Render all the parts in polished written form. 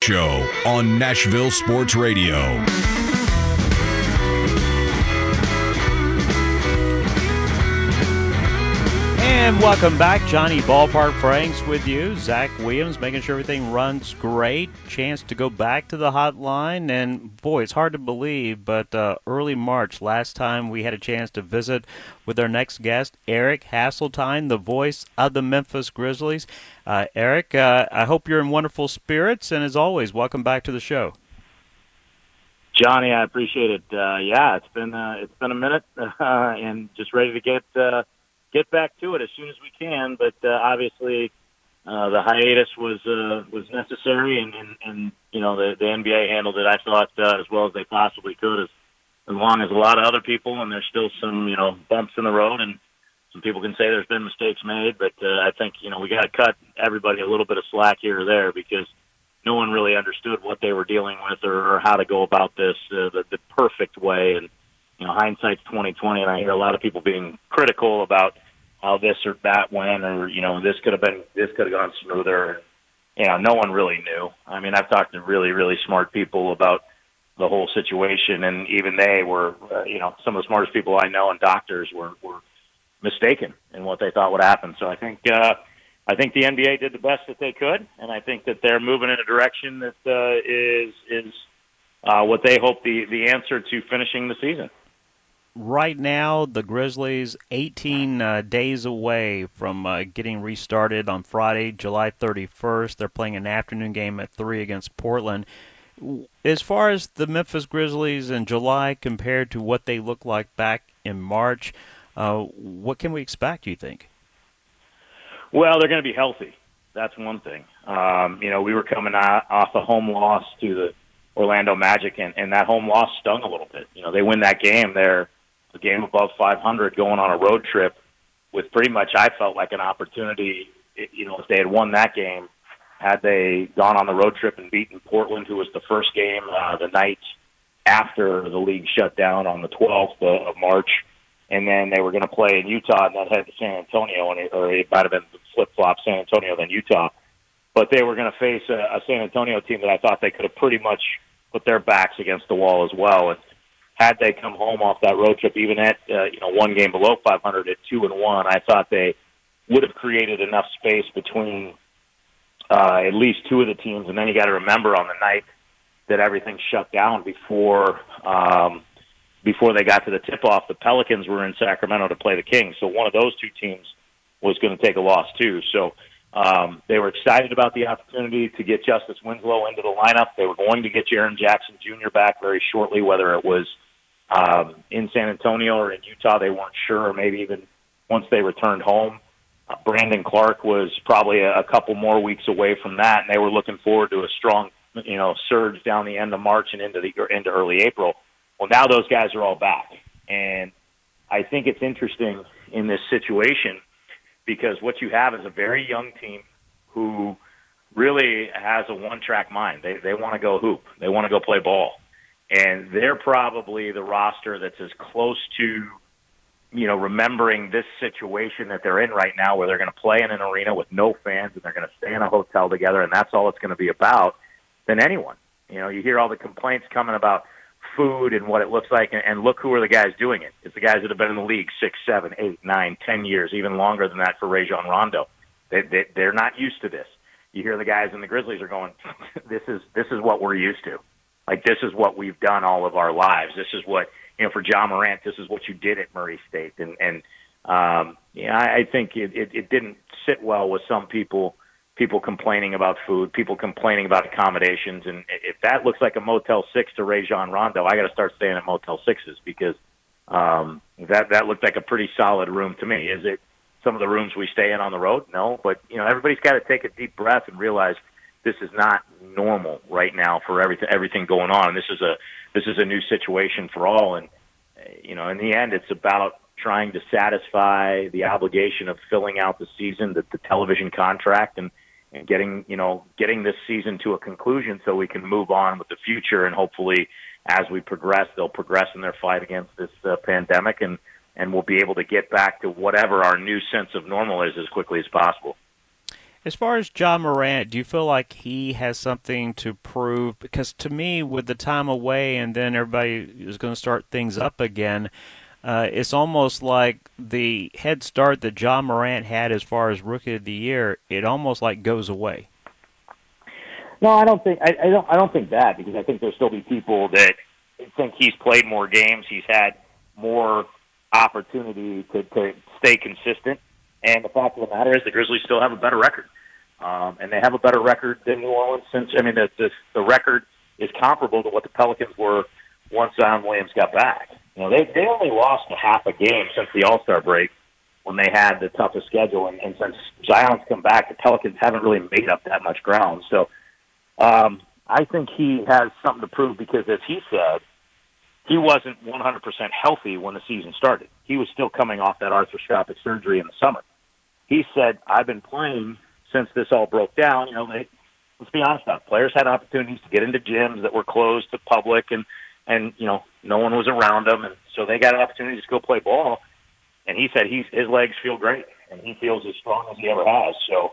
Show on Nashville Sports Radio. And welcome back. Johnny Ballpark Franks with you. Zach Williams making sure everything runs great. Chance to go back to the hotline. And, boy, it's hard to believe, but early March, last time we had a chance to visit with our next guest, Eric Hasseltine, the voice of the Memphis Grizzlies. Eric, I hope you're in wonderful spirits. And, as always, welcome back to the show. Johnny, I appreciate it. Yeah, it's been a minute, and just ready to get back to it as soon as we can. But obviously, the hiatus was necessary, and you know the NBA handled it, I thought, as well as they possibly could, as long as a lot of other people. And there's still some bumps in the road, and some people can say there's been mistakes made. But I think we got to cut everybody a little bit of slack here or there, because no one really understood what they were dealing with or how to go about this the perfect way. And hindsight's 20/20, and I hear a lot of people being critical about how this or that went, or this could have gone smoother. No one really knew. I mean, I've talked to really, really smart people about the whole situation, and even they were, some of the smartest people I know and doctors were mistaken in what they thought would happen. So I think the NBA did the best that they could, and I think that they're moving in a direction that is what they hope the answer to finishing the season. Right now, the Grizzlies 18 days away from getting restarted on Friday, July 31st. They're playing an afternoon game at 3 against Portland. As far as the Memphis Grizzlies in July compared to what they looked like back in March, what can we expect, do you think? Well, they're going to be healthy. That's one thing. We were coming off a home loss to the Orlando Magic, and that home loss stung a little bit. They win that game. They're a game above 500 going on a road trip with pretty much, I felt like, an opportunity. If they had won that game, had they gone on the road trip and beaten Portland, who was the first game the night after the league shut down on the 12th of March, and then they were going to play in Utah and then head to San Antonio, or it might have been flip-flop San Antonio then Utah. But they were going to face a San Antonio team that I thought they could have pretty much put their backs against the wall as well. And had they come home off that road trip, even at one game below 500 at 2-1, I thought they would have created enough space between at least two of the teams. And then you got to remember, on the night that everything shut down before they got to the tip-off, the Pelicans were in Sacramento to play the Kings. So one of those two teams was going to take a loss too. So they were excited about the opportunity to get Justice Winslow into the lineup. They were going to get Jaren Jackson Jr. back very shortly, whether it was in San Antonio or in Utah. They weren't sure, or maybe even once they returned home. Brandon Clark was probably a couple more weeks away from that, and they were looking forward to a strong surge down the end of March and into early April. Well, now those guys are all back, and I think it's interesting in this situation because what you have is a very young team who really has a one-track mind. They want to go hoop. They want to go play ball. And they're probably the roster that's as close to, remembering this situation that they're in right now, where they're going to play in an arena with no fans and they're going to stay in a hotel together, and that's all it's going to be about, than anyone. You hear all the complaints coming about food and what it looks like, and look who are the guys doing it. It's the guys that have been in the league 6, 7, 8, 9, 10 years, even longer than that for Rajon Rondo. They're not used to this. You hear the guys in the Grizzlies are going, this is what we're used to. Like, this is what we've done all of our lives. This is what, for Ja Morant, this is what you did at Murray State. And I think it didn't sit well with some people complaining about food, people complaining about accommodations. And if that looks like a Motel 6 to Rajon Rondo, I got to start staying at Motel 6s, because that looked like a pretty solid room to me. Is it some of the rooms we stay in on the road? No, but everybody's got to take a deep breath and realize this is not normal right now for everything going on. This is a new situation for all, and in the end, it's about trying to satisfy the obligation of filling out the season, the television contract, and getting this season to a conclusion so we can move on with the future. And hopefully, as we progress, they'll progress in their fight against this pandemic, and we'll be able to get back to whatever our new sense of normal is as quickly as possible. As far as John Morant, do you feel like he has something to prove? Because to me, with the time away and then everybody is going to start things up again, it's almost like the head start that John Morant had as far as Rookie of the Year, it almost like goes away. No, I don't think I don't think that, because I think there'll still be people that think he's played more games, he's had more opportunity to stay consistent. And the fact of the matter is, the Grizzlies still have a better record, and they have a better record than New Orleans. The record is comparable to what the Pelicans were once Zion Williams got back. They only lost a half a game since the All-Star break, when they had the toughest schedule, and since Zion's come back, the Pelicans haven't really made up that much ground. So I think he has something to prove, because, as he said, he wasn't 100% healthy when the season started. He was still coming off that arthroscopic surgery in the summer. He said, I've been playing since this all broke down. Let's be honest about it. Players had opportunities to get into gyms that were closed to public, and no one was around them, and so they got an opportunity to go play ball. And he said his legs feel great, and he feels as strong as he ever has. So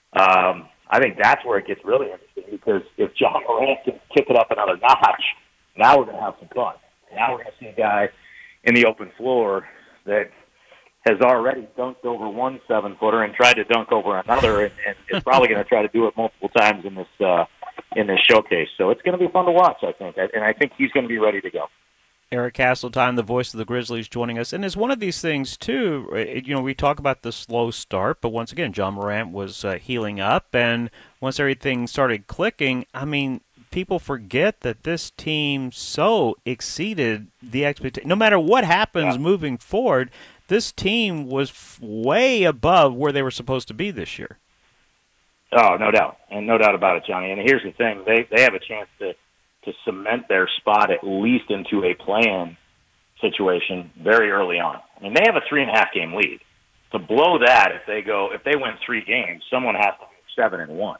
I think that's where it gets really interesting, because if John Morant can kick it up another notch, now we're going to have some fun. Now we're going to see a guy in the open floor that has already dunked over one 7-footer and tried to dunk over another, and is probably going to try to do it multiple times in this showcase. So it's going to be fun to watch, I think, and I think he's going to be ready to go. Eric Castletime, the voice of the Grizzlies, joining us. And it's one of these things, too, we talk about the slow start, but once again, John Morant was healing up, and once everything started clicking, people forget that this team so exceeded the expectation. No matter what happens moving forward, this team was way above where they were supposed to be this year. Oh, no doubt. And no doubt about it, Johnny. And here's the thing. They have a chance to cement their spot at least into a play-in situation very early on. They have a 3.5-game lead. To blow that, if they win 3 games, someone has to go 7-1.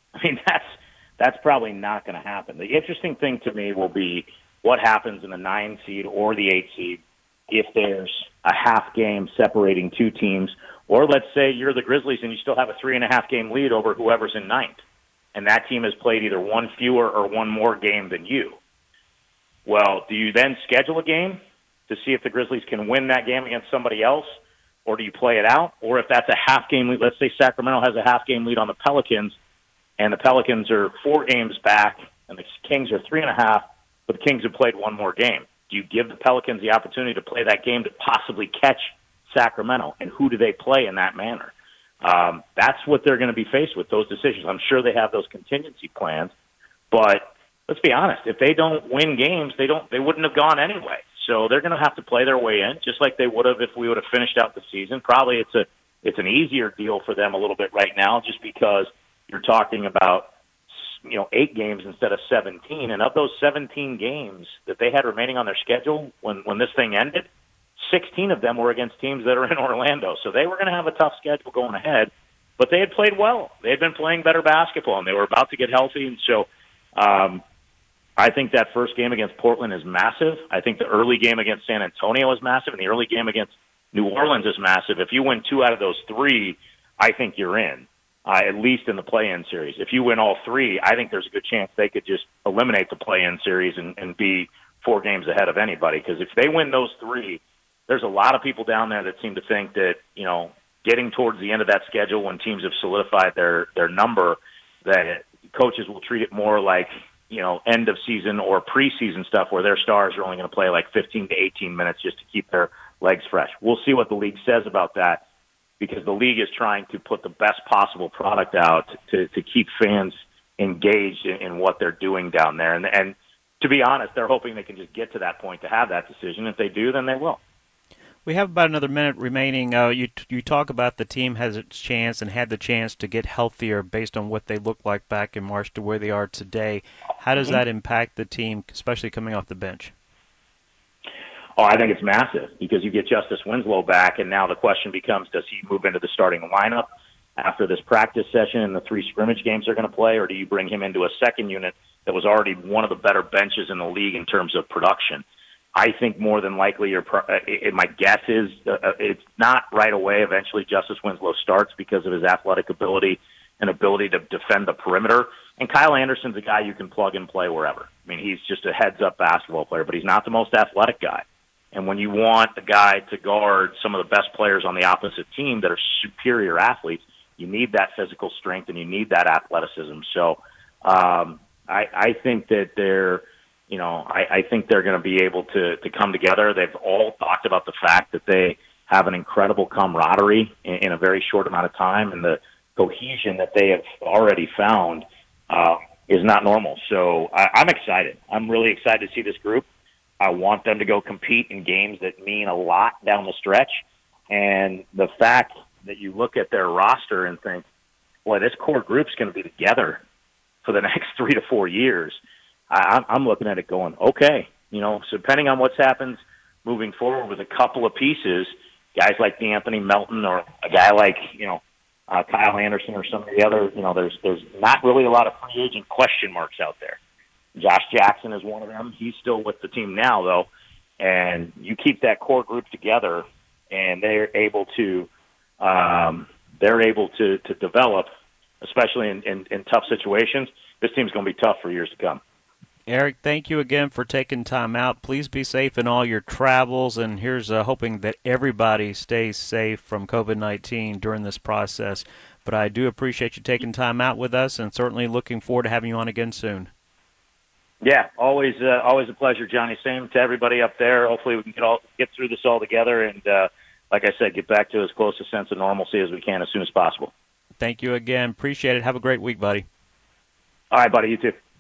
That's probably not going to happen. The interesting thing to me will be what happens in the 9 seed or the 8 seed if there's a half game separating 2 teams, or let's say you're the Grizzlies and you still have a 3.5-game lead over whoever's in 9th, and that team has played either one fewer or one more game than you. Well, do you then schedule a game to see if the Grizzlies can win that game against somebody else, or do you play it out? Or if that's a half-game lead, let's say Sacramento has a half-game lead on the Pelicans, and the Pelicans are 4 games back, and the Kings are 3.5, but the Kings have played one more game. Do you give the Pelicans the opportunity to play that game to possibly catch Sacramento, and who do they play in that manner? That's what they're going to be faced with, those decisions. I'm sure they have those contingency plans, but let's be honest, if they don't win games, they wouldn't have gone anyway. So they're going to have to play their way in, just like they would have if we would have finished out the season. Probably it's an easier deal for them a little bit right now, just because you're talking about 8 games instead of 17, and of those 17 games that they had remaining on their schedule when this thing ended, 16 of them were against teams that are in Orlando. So they were going to have a tough schedule going ahead, but they had played well. They had been playing better basketball, and they were about to get healthy. And so I think that first game against Portland is massive. I think the early game against San Antonio is massive, and the early game against New Orleans is massive. If you win 2 out of those 3, I think you're in, at least in the play-in series. If you win all 3, I think there's a good chance they could just eliminate the play-in series and be 4 games ahead of anybody. Because if they win those 3, there's a lot of people down there that seem to think that, getting towards the end of that schedule when teams have solidified their number, that coaches will treat it more like, end of season or preseason stuff where their stars are only going to play like 15 to 18 minutes just to keep their legs fresh. We'll see what the league says about that, because the league is trying to put the best possible product out to keep fans engaged in what they're doing down there. And to be honest, they're hoping they can just get to that point to have that decision. If they do, then they will. We have about another minute remaining. You talk about the team has its chance and had the chance to get healthier based on what they looked like back in March to where they are today. How does that impact the team, especially coming off the bench? Oh, I think it's massive, because you get Justice Winslow back, and now the question becomes, does he move into the starting lineup after this practice session and the 3 scrimmage games they're going to play, or do you bring him into a second unit that was already one of the better benches in the league in terms of production? I think more than likely, my guess is it's not right away. Eventually, Justice Winslow starts because of his athletic ability an ability to defend the perimeter. And Kyle Anderson's a guy you can plug and play wherever. I mean, he's just a heads-up basketball player, but he's not the most athletic guy. And when you want a guy to guard some of the best players on the opposite team that are superior athletes, you need that physical strength and you need that athleticism. So I think that I think they're going to be able to come together. They've all talked about the fact that they have an incredible camaraderie in a very short amount of time, and the cohesion that they have already found is not normal. So I'm excited. I'm really excited to see this group. I want them to go compete in games that mean a lot down the stretch. And the fact that you look at their roster and think, boy, this core group's going to be together for the next 3 to 4 years, I'm looking at it going, okay, so depending on what happens moving forward with a couple of pieces, guys like D'Anthony Melton or a guy like, Kyle Anderson or some of the other, there's not really a lot of free agent question marks out there. Josh Jackson is one of them. He's still with the team now, though. And you keep that core group together, and they're able to develop, especially in tough situations. This team's going to be tough for years to come. Eric, thank you again for taking time out. Please be safe in all your travels, and here's hoping that everybody stays safe from COVID-19 during this process. But I do appreciate you taking time out with us, and certainly looking forward to having you on again soon. Yeah, always a pleasure, Johnny. Same to everybody up there. Hopefully we can get through this all together and, like I said, get back to as close a sense of normalcy as we can as soon as possible. Thank you again. Appreciate it. Have a great week, buddy. All right, buddy. You too.